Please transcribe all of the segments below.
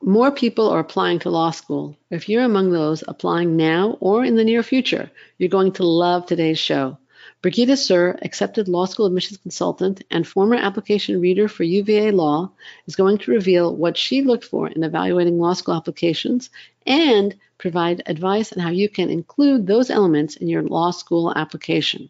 More people are applying to law school. If you're among those applying now or in the near future, you're going to love today's show. Brigitte Sur, accepted law school admissions consultant and former application reader for UVA Law, is going to reveal what she looked for in evaluating law school applications and provide advice on how you can include those elements in your law school application.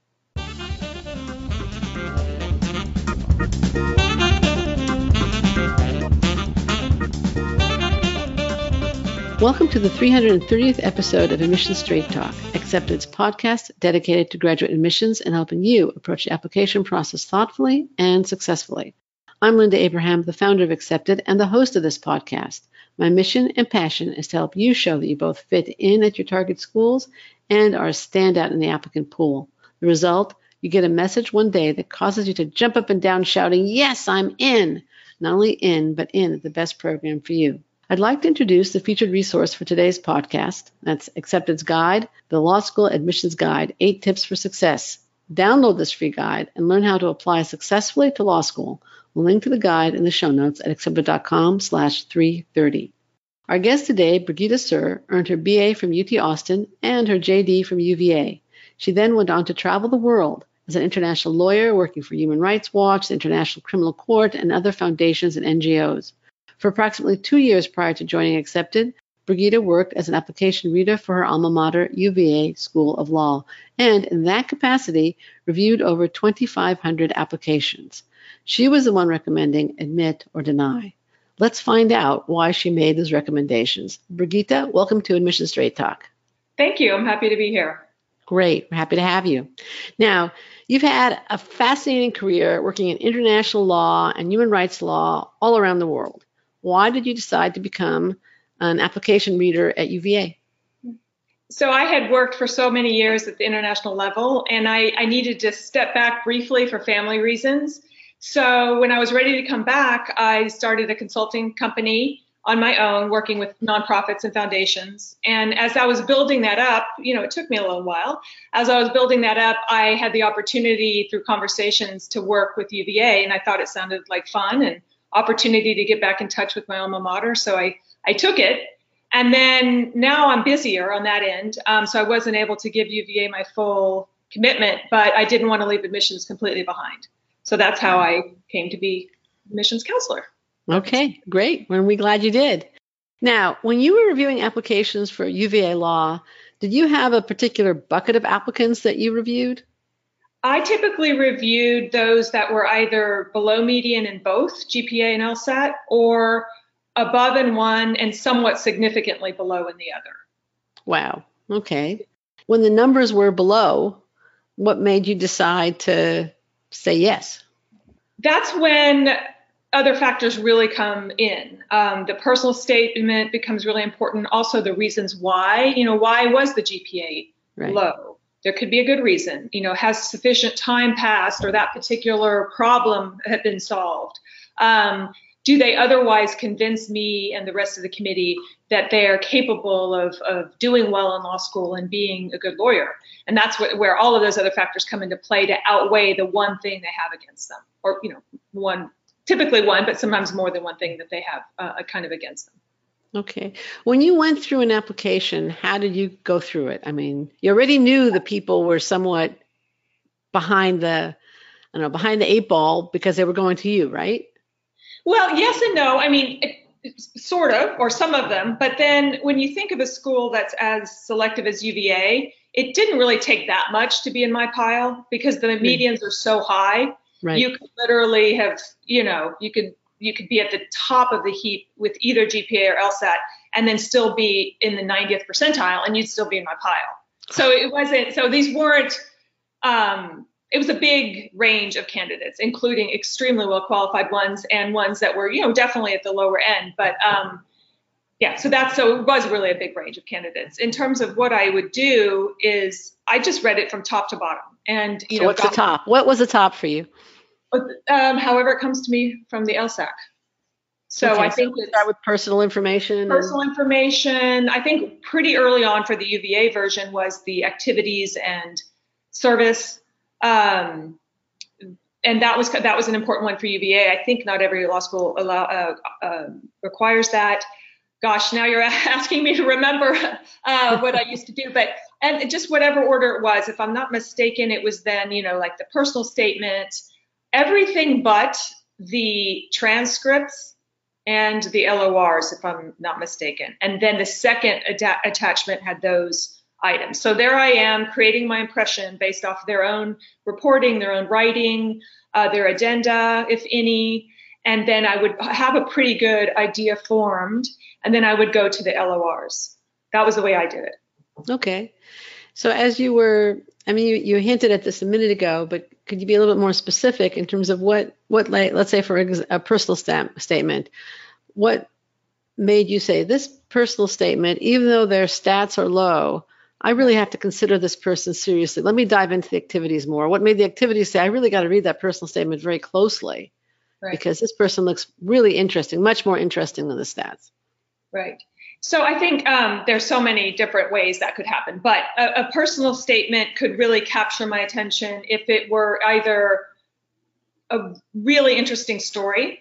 Welcome to the 330th episode of Admissions Straight Talk, Accepted's podcast dedicated to graduate admissions and helping you approach the application process thoughtfully and successfully. I'm Linda Abraham, the founder of Accepted and the host of this podcast. My mission and passion is to help you show that you both fit in at your target schools and are a standout in the applicant pool. The result, you get a message one day that causes you to jump up and down shouting, "Yes, I'm in!" Not only in, but in the best program for you. I'd like to introduce the featured resource for today's podcast. That's Accepted's Guide, the Law School Admissions Guide, 8 Tips for Success. Download this free guide and learn how to apply successfully to law school. We'll link to the guide in the show notes at accepted.com/330. Our guest today, Brigitte Sur, earned her BA from UT Austin and her JD from UVA. She then went on to travel the world as an international lawyer working for Human Rights Watch, the International Criminal Court, and other foundations and NGOs. For approximately 2 years prior to joining Accepted, Brigitte worked as an application reader for her alma mater, UVA School of Law, and in that capacity, reviewed over 2,500 applications. She was the one recommending admit or deny. Let's find out why she made those recommendations. Brigitte, welcome to Admissions Straight Talk. Thank you. I'm happy to be here. Great. We're happy to have you. Now, you've had a fascinating career working in international law and human rights law all around the world. Why did you decide to become an application reader at UVA? So I had worked for so many years at the international level, and I needed to step back briefly for family reasons. So when I was ready to come back, I started a consulting company on my own, working with nonprofits and foundations. And as I was building that up, it took me a little while. As I was building that up, I had the opportunity through conversations to work with UVA, and I thought it sounded like fun and opportunity to get back in touch with my alma mater. So I took it. And then now I'm busier on that end. So I wasn't able to give UVA my full commitment, but I didn't want to leave admissions completely behind. So that's how I came to be admissions counselor. Okay, great. We're glad you did. Now, when you were reviewing applications for UVA Law, did you have a particular bucket of applicants that you reviewed? I typically reviewed those that were either below median in both GPA and LSAT or above in one and somewhat significantly below in the other. Wow. Okay. When the numbers were below, what made you decide to say yes? That's when other factors really come in. The personal statement becomes really important. Also, the reasons why. Why was the GPA low? There could be a good reason. Has sufficient time passed or that particular problem had been solved? Do they otherwise convince me and the rest of the committee that they are capable of doing well in law school and being a good lawyer? And that's where all of those other factors come into play to outweigh the one thing they have against them, or typically one, but sometimes more than one thing that they have kind of against them. Okay. When you went through an application, how did you go through it? I mean, you already knew the people were somewhat behind the 8 ball because they were going to you, right? Well, yes and no. I mean, sort of, or some of them. But then when you think of a school that's as selective as UVA, it didn't really take that much to be in my pile because the medians are so high. Right. You could literally have, you could be at the top of the heap with either GPA or LSAT and then still be in the 90th percentile and you'd still be in my pile. So these weren't, it was a big range of candidates, including extremely well qualified ones and ones that were, definitely at the lower end. But so it was really a big range of candidates. In terms of what I would do is I just read it from top to bottom. And, so what's the top? What was the top for you? However it comes to me from the LSAC. So okay, I think we'll start with personal information. Information. I think pretty early on for the UVA version was the activities and service. And and that was an important one for UVA. I think not every law school requires that. Gosh, now you're asking me to remember what I used to do, and just whatever order it was, if I'm not mistaken, it was then, like the personal statement, everything but the transcripts and the LORs, if I'm not mistaken. And then the second attachment had those items. So there I am creating my impression based off their own reporting, their own writing, their addenda, if any. And then I would have a pretty good idea formed. And then I would go to the LORs. That was the way I did it. Okay. So as you were, you hinted at this a minute ago, but could you be a little bit more specific in terms of what like, let's say for a personal statement, what made you say this personal statement, even though their stats are low, I really have to consider this person seriously. Let me dive into the activities more. What made the activities say, I really got to read that personal statement very closely, right, because this person looks really interesting, much more interesting than the stats. Right. So I think there's so many different ways that could happen, but a personal statement could really capture my attention if it were either a really interesting story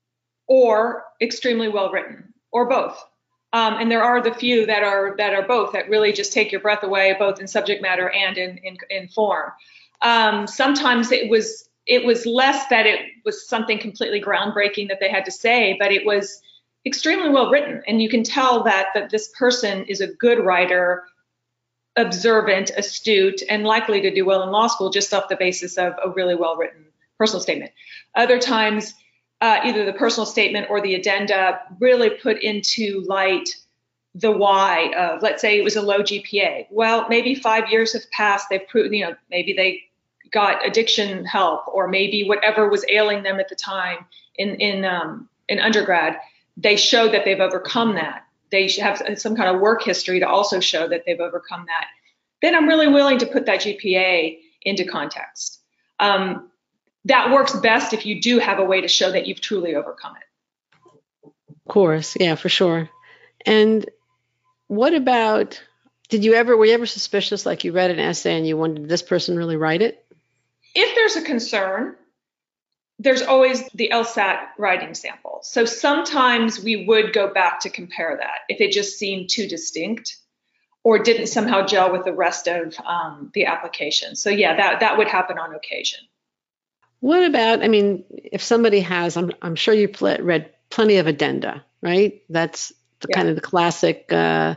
or extremely well written, or both. And there are the few that are both, that really just take your breath away, both in subject matter and in form. Sometimes it was less that it was something completely groundbreaking that they had to say, but it was extremely well written. And you can tell that this person is a good writer, observant, astute, and likely to do well in law school just off the basis of a really well written personal statement. Other times, either the personal statement or the addenda really put into light the why of, let's say it was a low GPA. Well, maybe 5 years have passed. They've proven, maybe they got addiction help, or maybe whatever was ailing them at the time in undergrad, they show that they've overcome that. They have some kind of work history to also show that they've overcome that. Then I'm really willing to put that GPA into context. That works best if you do have a way to show that you've truly overcome it. Of course. Yeah, for sure. And what about, were you ever suspicious, like you read an essay and you wondered, did this person really write it? If there's a concern, there's always the LSAT writing sample. So sometimes we would go back to compare that if it just seemed too distinct or didn't somehow gel with the rest of the application. So yeah, that would happen on occasion. What about, if somebody has, I'm sure you read plenty of addenda, right? That's kind of the classic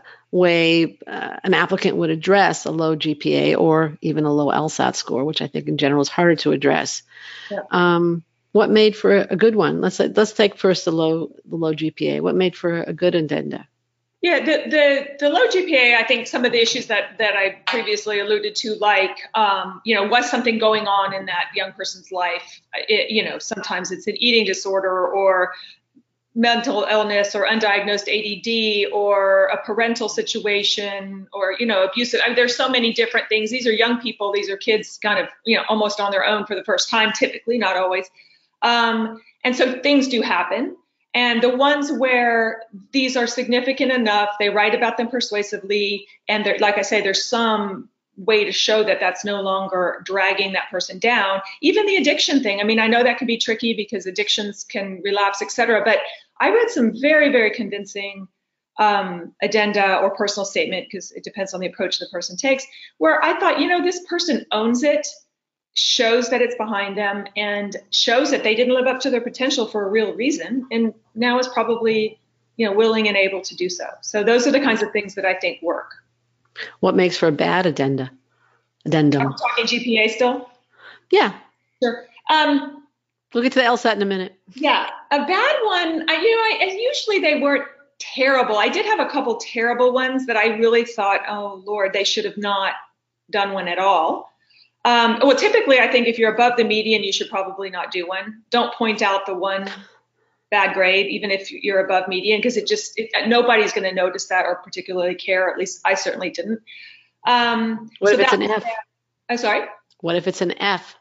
way an applicant would address a low GPA or even a low LSAT score, which I think in general is harder to address. Yeah. What made for a good one? Let's take first the low GPA. What made for a good addenda? Yeah, the low GPA, I think some of the issues that I previously alluded to, like, was something going on in that young person's life? Sometimes it's an eating disorder or mental illness or undiagnosed ADD or a parental situation or, abusive. There's so many different things. These are young people. These are kids kind of, almost on their own for the first time, typically, not always. And so things do happen. And the ones where these are significant enough, they write about them persuasively. And like I say, there's some way to show that that's no longer dragging that person down. Even the addiction thing. I know that can be tricky because addictions can relapse, et cetera. But I read some very, very convincing addenda or personal statement, because it depends on the approach the person takes, where I thought, this person owns it, shows that it's behind them, and shows that they didn't live up to their potential for a real reason, and now is probably, willing and able to do so. So those are the kinds of things that I think work. What makes for a bad addendum? I'm talking GPA still? Yeah. Sure. We'll get to the LSAT in a minute. Yeah. A bad one, usually they weren't terrible. I did have a couple terrible ones that I really thought, oh, Lord, they should have not done one at all. Well, typically, I think if you're above the median, you should probably not do one. Don't point out the one bad grade, even if you're above median, because nobody's going to notice that or particularly care. At least I certainly didn't. What if it's an F? I'm sorry? What if it's an F?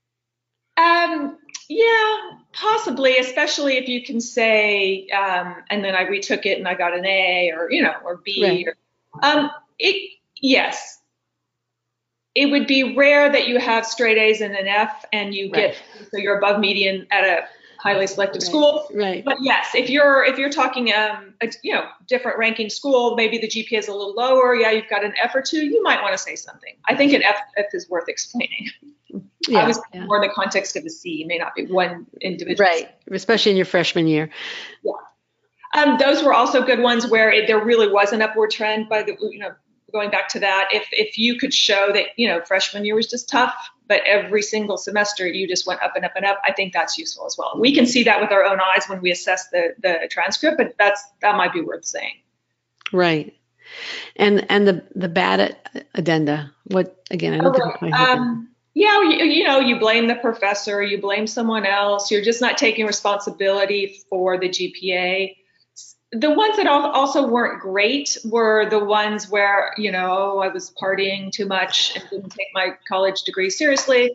Yeah, possibly, especially if you can say, and then I retook it and I got an A or B. Right. Yes. it would be rare that you have straight A's and an F and you get, so you're above median at a highly selective school. Right. But yes, if you're talking, different ranking school, maybe the GPA is a little lower. Yeah, you've got an F or two. You might want to say something. I think an F is worth explaining. Yeah, I was more in the context of a C. It may not be one individual. Right, especially in your freshman year. Yeah. Those were also good ones where there really was an upward trend. Going back to that, if you could show that freshman year was just tough, but every single semester you just went up and up and up, I think that's useful as well. We can see that with our own eyes when we assess the transcript, but that might be worth saying. Right. And the bad addenda. What again? I don't think I'm quite you blame the professor, you blame someone else. You're just not taking responsibility for the GPA. The ones that also weren't great were the ones where, I was partying too much and didn't take my college degree seriously.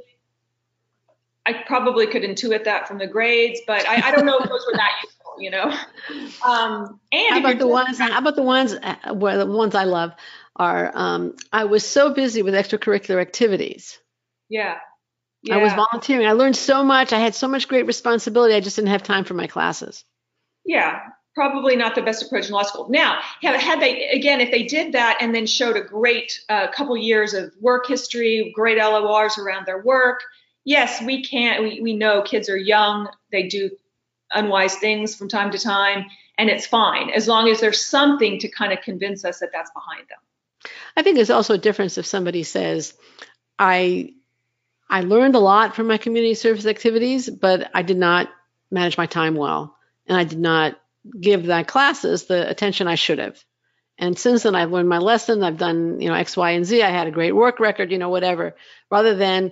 I probably could intuit that from the grades, but I don't know if those were that useful, How about the ones where the ones I love are, I was so busy with extracurricular activities. Yeah. I was volunteering. I learned so much. I had so much great responsibility. I just didn't have time for my classes. Yeah. Probably not the best approach in law school. Now, if they did that and then showed a great couple years of work history, great LORs around their work, yes, we know kids are young. They do unwise things from time to time, and it's fine as long as there's something to kind of convince us that that's behind them. I think there's also a difference if somebody says, I learned a lot from my community service activities, but I did not manage my time well, and I did not give that classes the attention I should have. And since then I've learned my lesson. I've done, X, Y, and Z. I had a great work record, whatever, rather than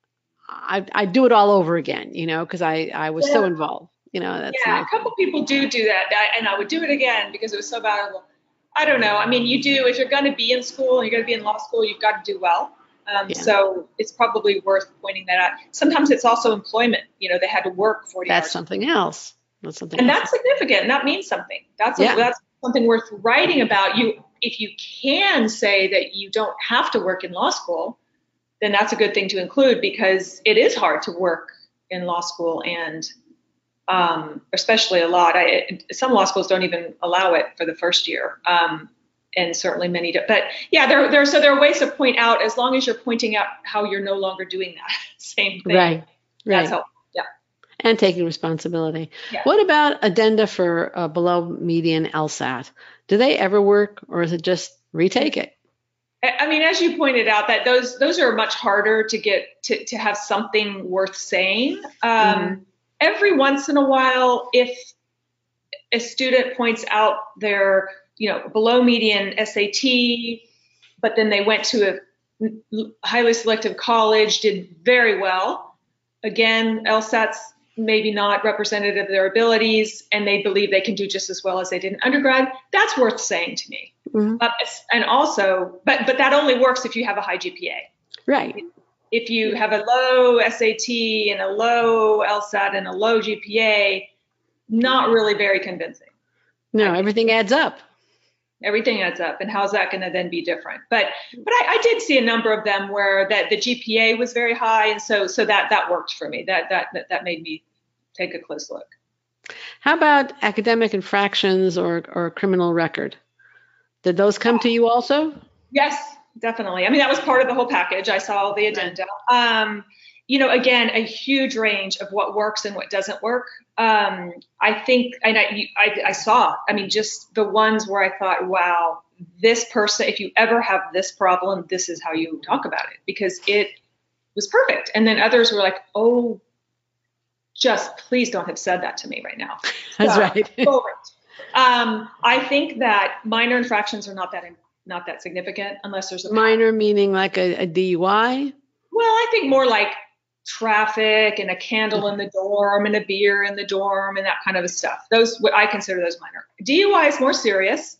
I do it all over again, because I was so involved, that's a couple people do that. And I would do it again because it was so valuable. I don't know. I mean, if you're going to be in school and you're going to be in law school, you've got to do well. So it's probably worth pointing that out. Sometimes it's also employment. They had to work 40 hours. That's something else. That's significant. That means something. That's something worth writing about. If you can say that you don't have to work in law school, then that's a good thing to include because it is hard to work in law school and especially a lot. Some law schools don't even allow it for the first year. And certainly many do. But there are ways to point out as long as you're pointing out how you're no longer doing that same thing. Right. That's helpful. And taking responsibility. Yeah. What about addenda for below median LSAT? Do they ever work, or is it just retake it? I mean, as you pointed out, that those are much harder to get to have something worth saying. Every once in a while, if a student points out their below median SAT, but then they went to a highly selective college, did very well. Again, LSAT's maybe not representative of their abilities, and they believe they can do just as well as they did in undergrad. That's worth saying to me. Mm-hmm. And also, but that only works if you have a high GPA. Right. If you have a low SAT and a low LSAT and a low GPA, not really very convincing. No, everything adds up. Everything adds up, and how's that going to then be different? But I did see a number of them where that the GPA was very high, and so that worked for me. That made me take a close look. How about academic infractions or criminal record? Did those come to you also? Yes, definitely. I mean, that was part of the whole package. I saw the addenda. Again, a huge range of what works and what doesn't work. I think, and I saw, just the ones where I thought, wow, this person, if you ever have this problem, this is how you talk about it, because it was perfect. And then others were like, oh, just please don't have said that to me right now. That's right. I think that minor infractions are not that significant unless there's a minor, meaning like a DUI. Well, I think more like traffic and a candle in the dorm and a beer in the dorm and that kind of stuff. Those, what I consider those minor. DUI is more serious.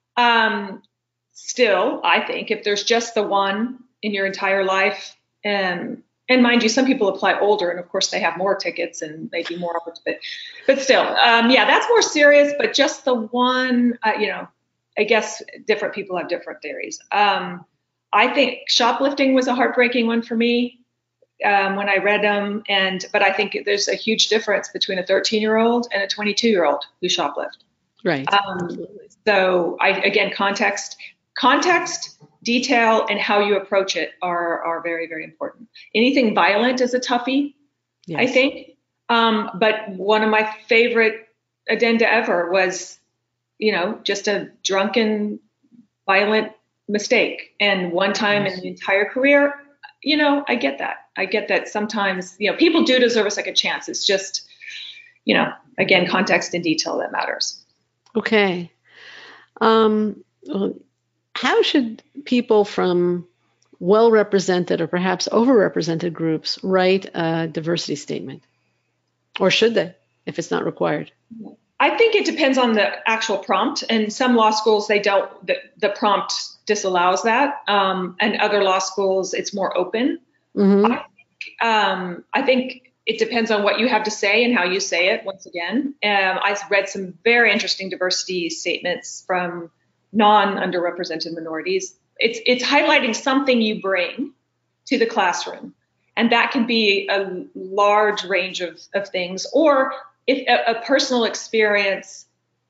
Still, I think if there's just the one in your entire life, and mind you, some people apply older, and of course they have more tickets and maybe more opportunity. But still, that's more serious. But just the one, I guess different people have different theories. I think shoplifting was a heartbreaking one for me when I read them. But I think there's a huge difference between a 13-year-old and a 22-year-old who shoplift. Right. So again, context, detail, and how you approach it are very, very important. Anything violent is a toughie, yes. I think. But one of my favorite addenda ever was, just a drunken, violent mistake. And one time in the entire career, I get that. I get that sometimes, people do deserve a second chance. It's just, again, context and detail that matters. Okay. Well, how should people from well-represented or perhaps overrepresented groups write a diversity statement? Or should they, if it's not required? I think it depends on the actual prompt. And some law schools, they don't, the prompt disallows that. And other law schools, it's more open. Mm-hmm. I think it depends on what you have to say and how you say it, once again. I've read some very interesting diversity statements from non-underrepresented minorities. It's highlighting something you bring to the classroom. And that can be a large range of things. Or if a personal experience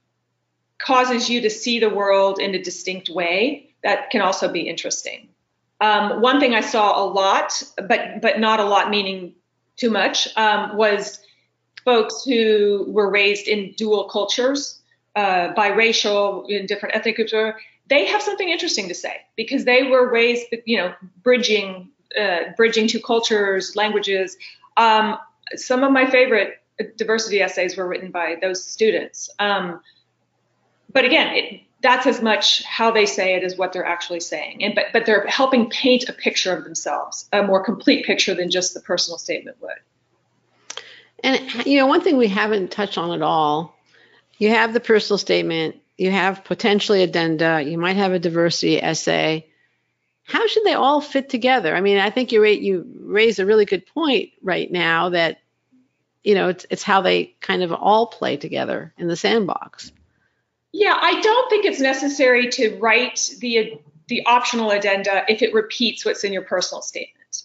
causes you to see the world in a distinct way, that can also be interesting. One thing I saw a lot, but not a lot meaning too much, was folks who were raised in dual cultures, biracial, in different ethnic groups. They have something interesting to say because they were raised, bridging two cultures, languages. Some of my favorite diversity essays were written by those students. But again, that's as much how they say it as what they're actually saying. But they're helping paint a picture of themselves, a more complete picture than just the personal statement would. And, one thing we haven't touched on at all, you have the personal statement, you have potentially addenda, you might have a diversity essay. How should they all fit together? I mean, I think you raise a really good point right now that, it's how they kind of all play together in the sandbox. Yeah, I don't think it's necessary to write the optional addenda if it repeats what's in your personal statement.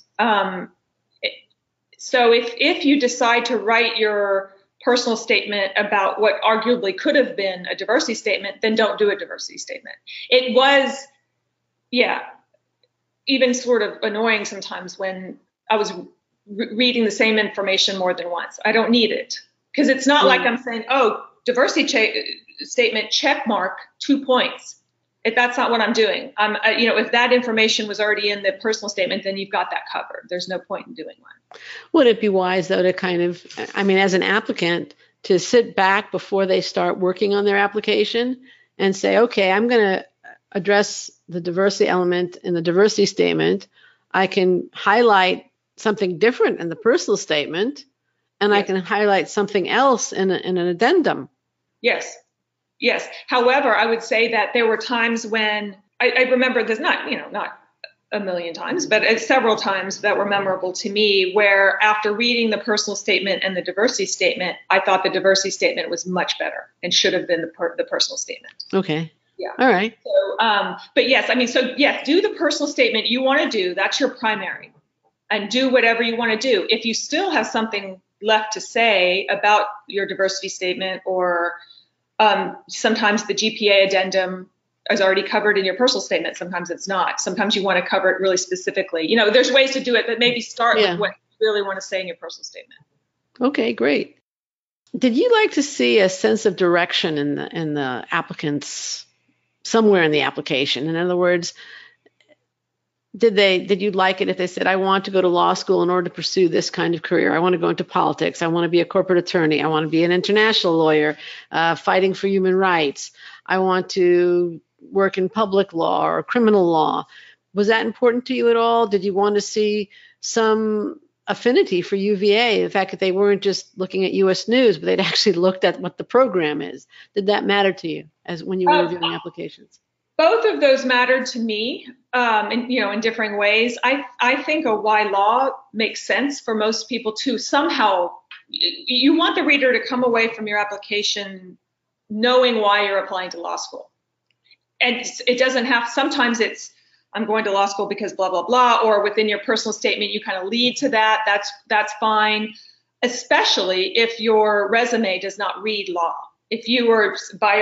So if you decide to write your personal statement about what arguably could have been a diversity statement, then don't do a diversity statement. It was, even sort of annoying sometimes when I was reading the same information more than once. I don't need it because it's not like I'm saying, diversity statement, check mark, 2 points. That's not what I'm doing. If that information was already in the personal statement, then you've got that covered. There's no point in doing one. Would it be wise, though, to kind of, as an applicant, to sit back before they start working on their application and say, okay, I'm going to address the diversity element in the diversity statement. I can highlight something different in the personal statement, and yes. I can highlight something else in an addendum. Yes. However, I would say that there were times when I remember there's not a million times, but several times that were memorable to me where after reading the personal statement and the diversity statement, I thought the diversity statement was much better and should have been the personal statement. Okay. Yeah. All right. So, but yes, do the personal statement you want to do. That's your primary, and do whatever you want to do. If you still have something left to say about your diversity statement, or sometimes the GPA addendum is already covered in your personal statement. Sometimes it's not. Sometimes you want to cover it really specifically. There's ways to do it, but maybe start with what you really want to say in your personal statement. Okay, great. Did you like to see a sense of direction in the applicants somewhere in the application? In other words, did you like it if they said, I want to go to law school in order to pursue this kind of career? I want to go into politics. I want to be a corporate attorney. I want to be an international lawyer fighting for human rights. I want to work in public law or criminal law. Was that important to you at all? Did you want to see some affinity for UVA, the fact that they weren't just looking at U.S. News, but they'd actually looked at what the program is? Did that matter to you as when you were reviewing applications? Both of those mattered to me, in differing ways. I think a why law makes sense for most people too. Somehow, you want the reader to come away from your application knowing why you're applying to law school. And it doesn't have. Sometimes it's I'm going to law school because blah, blah, blah, or within your personal statement, you kind of lead to that. That's fine, especially if your resume does not read law. If you were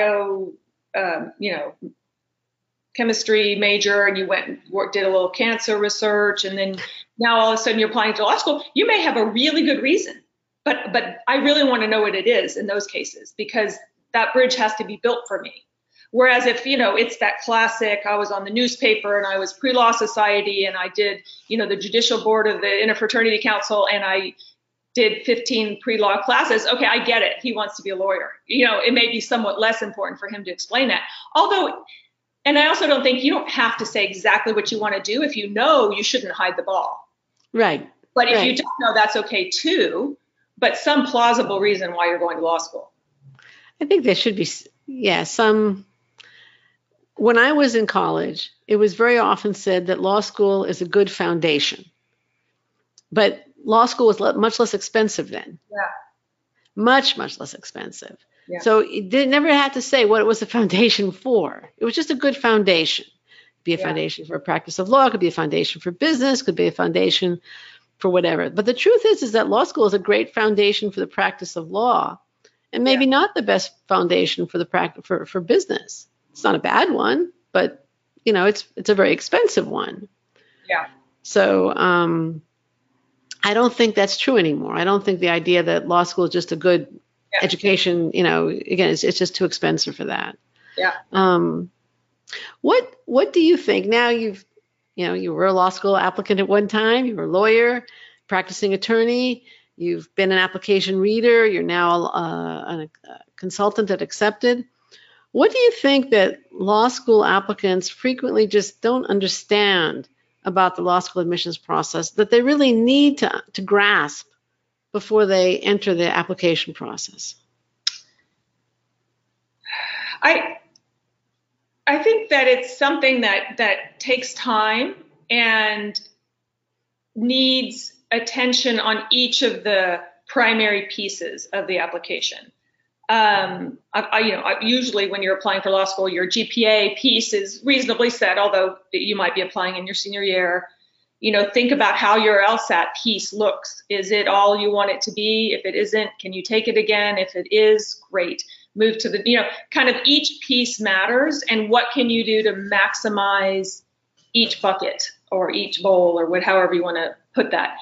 chemistry major and you went and did a little cancer research, and then now all of a sudden you're applying to law school, you may have a really good reason, but I really want to know what it is in those cases, because that bridge has to be built for me. Whereas if, it's that classic, I was on the newspaper and I was pre-law society and I did, the judicial board of the Interfraternity Council and I did 15 pre-law classes. Okay, I get it. He wants to be a lawyer. It may be somewhat less important for him to explain that. Although, and I also don't think you don't have to say exactly what you want to do. If you know, you shouldn't hide the ball. Right. But if you don't know, that's okay too. But some plausible reason why you're going to law school. I think there should be, some. When I was in college, it was very often said that law school is a good foundation. But law school was much less expensive then. Yeah. Much, much less expensive. Yeah. So it never had to say what it was a foundation for. It was just a good foundation. It could be a foundation for a practice of law. It could be a foundation for business. It could be a foundation for whatever. But the truth is that law school is a great foundation for the practice of law, and maybe not the best foundation for the practice for business. It's not a bad one, but it's a very expensive one. Yeah. So I don't think that's true anymore. I don't think the idea that law school is just a good education, again, it's just too expensive for that. Yeah. What do you think? Now you were a law school applicant at one time. You were a lawyer, practicing attorney. You've been an application reader. You're now a consultant at Accepted. What do you think that law school applicants frequently just don't understand about the law school admissions process that they really need to grasp before they enter the application process? I think that it's something that takes time and needs attention on each of the primary pieces of the application. Usually when you're applying for law school, your GPA piece is reasonably set, although you might be applying in your senior year. Think about how your LSAT piece looks. Is it all you want it to be? If it isn't, can you take it again? If it is, great. Move to the, kind of each piece matters, and what can you do to maximize each bucket or each bowl or however you want to put that.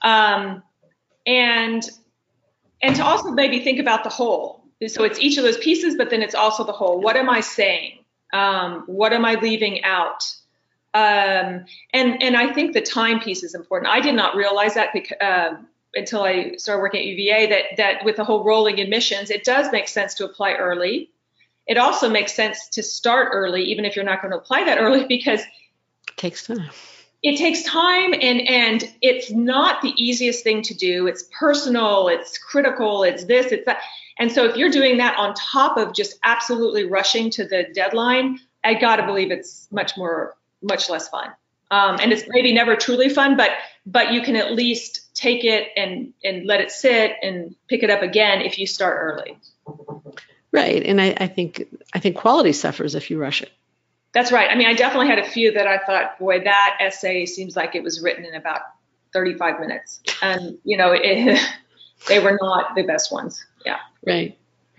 And to also maybe think about the whole. So it's each of those pieces, but then it's also the whole. What am I saying? What am I leaving out? And I think the time piece is important. I did not realize that until I started working at UVA, that with the whole rolling admissions, it does make sense to apply early. It also makes sense to start early, even if you're not going to apply that early, because it takes time. It takes time, and it's not the easiest thing to do. It's personal, it's critical, it's this, it's that. And so if you're doing that on top of just absolutely rushing to the deadline, I got to believe it's much less fun. And it's maybe never truly fun, but you can at least take it and let it sit and pick it up again if you start early. Right. And I think quality suffers if you rush it. That's right. I mean, I definitely had a few that I thought, boy, that essay seems like it was written in about 35 minutes. And, they were not the best ones. Yeah. Right.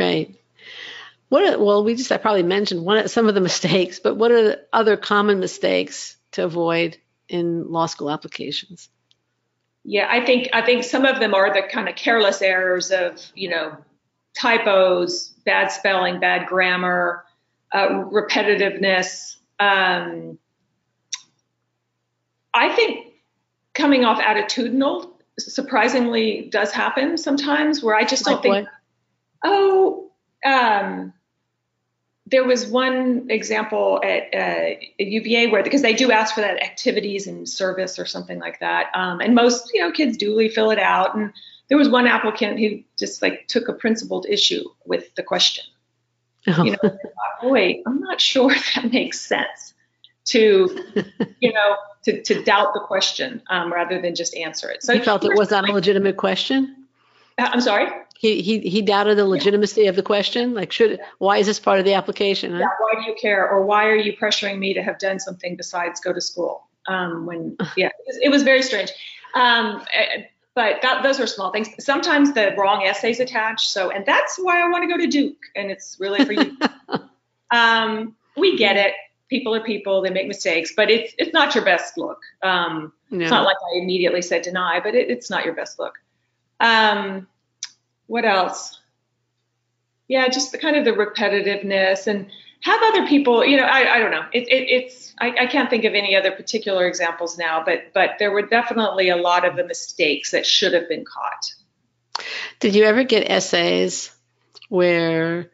I probably mentioned some of the mistakes, but what are the other common mistakes to avoid in law school applications? Yeah, I think some of them are the kind of careless errors of, typos, bad spelling, bad grammar, repetitiveness. I think coming off attitudinal surprisingly does happen sometimes, where I just don't think, there was one example at UVA where, because they do ask for that activities and service or something like that. And most, kids duly fill it out. And there was one applicant who just took a principled issue with the question. Oh. Boy, I'm not sure if that makes sense to doubt the question rather than just answer it. So you felt it was not a legitimate question? I'm sorry? He doubted the legitimacy of the question. Like, why is this part of the application? Huh? Yeah, why do you care? Or why are you pressuring me to have done something besides go to school? It was very strange. But those are small things. Sometimes the wrong essays attached. And that's why I want to go to Duke. And it's really for you. We get it. People are people. They make mistakes. But it's not your best look. No. It's not like I immediately said deny, but it's not your best look. What else? Yeah, just the kind of the repetitiveness and have other people, I don't know. I can't think of any other particular examples now, but there were definitely a lot of the mistakes that should have been caught. Did you ever get essays where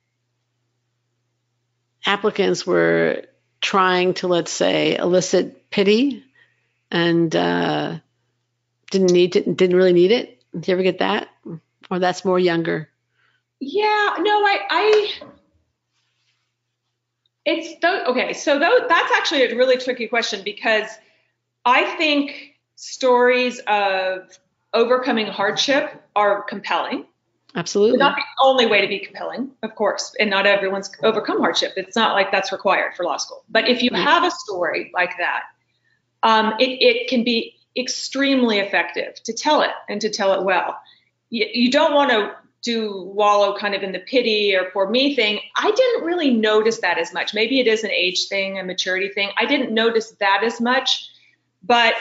applicants were trying to, let's say, elicit pity and didn't really need it? Did you ever get that? Or that's more younger? Yeah, no, that's actually a really tricky question, because I think stories of overcoming hardship are compelling. Absolutely. But not the only way to be compelling, of course, and not everyone's overcome hardship. It's not like that's required for law school. But if you have a story like that, it can be extremely effective to tell it, and to tell it well. You don't want to wallow kind of in the pity or poor me thing. I didn't really notice that as much. Maybe it is an age thing, a maturity thing. I didn't notice that as much, but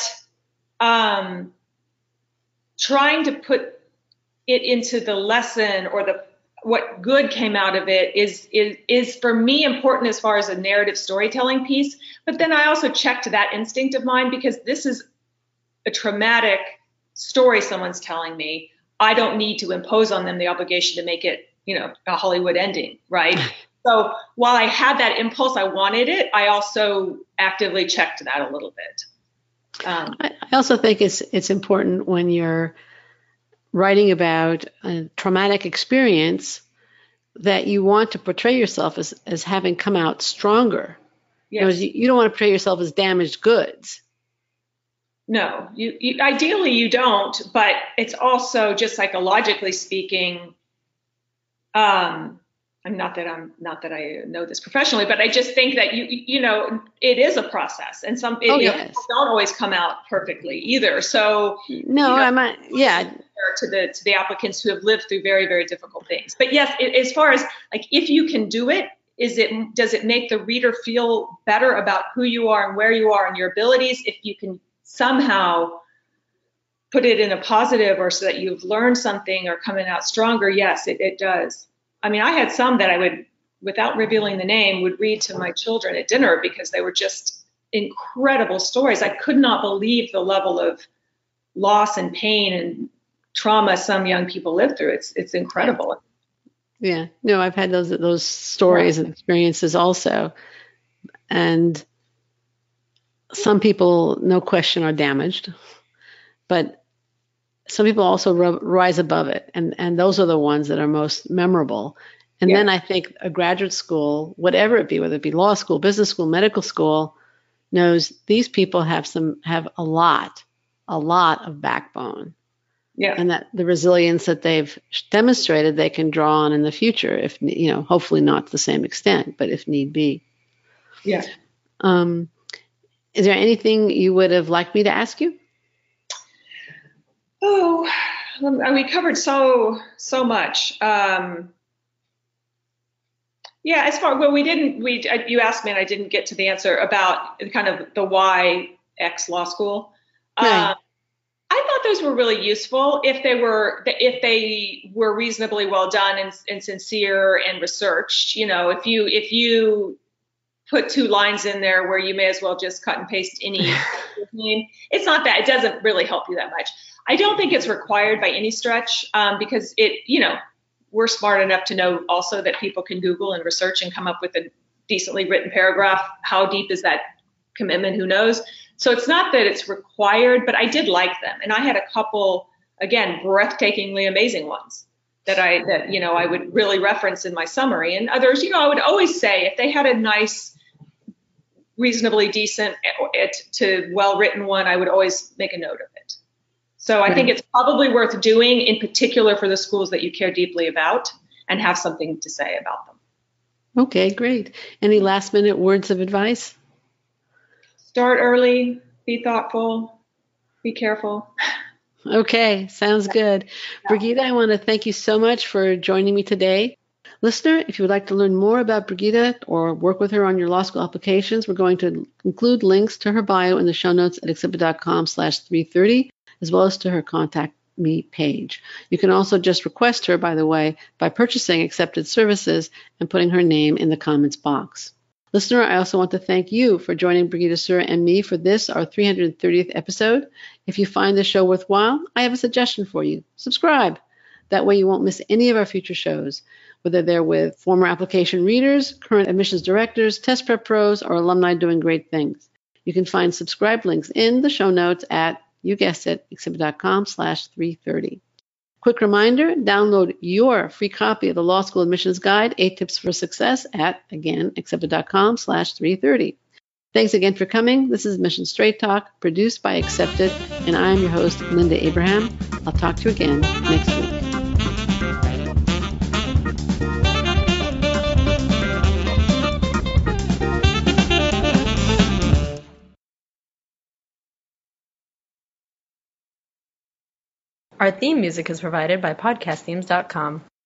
trying to put it into the lesson or what good came out of it is for me important as far as a narrative storytelling piece. But then I also checked that instinct of mine, because this is a traumatic story someone's telling me. I don't need to impose on them the obligation to make it, a Hollywood ending, right? So while I had that impulse, I wanted it, I also actively checked that a little bit. I also think it's important when you're writing about a traumatic experience that you want to portray yourself as having come out stronger. Yes. You don't want to portray yourself as damaged goods. No, you ideally you don't, but it's also just psychologically speaking. I'm not that I know this professionally, but I just think that it is a process, and people don't always come out perfectly either. So to the applicants who have lived through very, very difficult things. But yes, as far as like if you can do it, does it make the reader feel better about who you are and where you are and your abilities? If you can somehow put it in a positive, or so that you've learned something or coming out stronger, yes, it does. I mean, I had some that I would, without revealing the name, would read to my children at dinner, because they were just incredible stories. I could not believe the level of loss and pain and trauma some young people live through. It's incredible. Yeah, no, I've had those stories and experiences also. And some people, no question, are damaged, but some people also rise above it. And those are the ones that are most memorable. And then I think a graduate school, whatever it be, whether it be law school, business school, medical school, knows these people have a lot of backbone. Yeah. And that the resilience that they've demonstrated, they can draw on in the future, if, hopefully not to the same extent, but if need be. Yeah. Is there anything you would have liked me to ask you? Oh, we covered so much. You asked me and I didn't get to the answer about kind of the why X law school. Right. I thought those were really useful if they were reasonably well done and sincere and researched. If you put 2 lines in there where you may as well just cut and paste any name, it's not that, it doesn't really help you that much. I don't think it's required by any stretch, because we're smart enough to know also that people can Google and research and come up with a decently written paragraph. How deep is that commitment? Who knows? So it's not that it's required, but I did like them. And I had a couple, again, breathtakingly amazing ones that I would really reference in my summary. And others, I would always say if they had a nice, reasonably decent to well-written one, I would always make a note of it. So I think it's probably worth doing, in particular for the schools that you care deeply about and have something to say about them. Okay, great. Any last minute words of advice? Start early, be thoughtful, be careful. Okay, sounds good. Brigitte, I want to thank you so much for joining me today. Listener, if you would like to learn more about Brigitte or work with her on your law school applications, we're going to include links to her bio in the show notes at accepted.com/330, as well as to her contact me page. You can also just request her, by the way, by purchasing Accepted services and putting her name in the comments box. Listener, I also want to thank you for joining Brigitte Sura and me for this, our 330th episode. If you find the show worthwhile, I have a suggestion for you. Subscribe. That way you won't miss any of our future shows, whether they're with former application readers, current admissions directors, test prep pros, or alumni doing great things. You can find subscribe links in the show notes at, you guessed it, accepted.com/330. Quick reminder, download your free copy of the Law School Admissions Guide, 8 Tips for Success at, again, accepted.com/330. Thanks again for coming. This is Admissions Straight Talk, produced by Accepted, and I'm your host, Linda Abraham. I'll talk to you again next week. Our theme music is provided by podcastthemes.com.